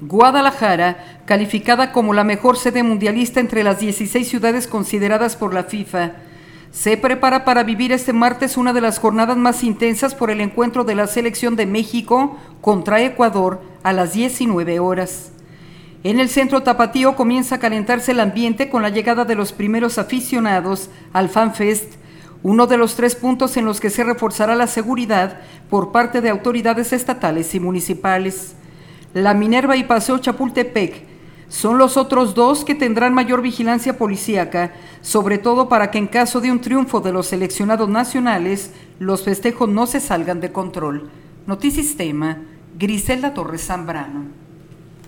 Guadalajara, calificada como la mejor sede mundialista entre las 16 ciudades consideradas por la FIFA, se prepara para vivir este martes una de las jornadas más intensas por el encuentro de la selección de México contra Ecuador a las 19 horas. En el centro tapatío comienza a calentarse el ambiente con la llegada de los primeros aficionados al FanFest, uno de los 3 puntos en los que se reforzará la seguridad por parte de autoridades estatales y municipales. La Minerva y Paseo Chapultepec son los otros 2 que tendrán mayor vigilancia policíaca, sobre todo para que en caso de un triunfo de los seleccionados nacionales, los festejos no se salgan de control. Notisistema, Griselda Torres Zambrano.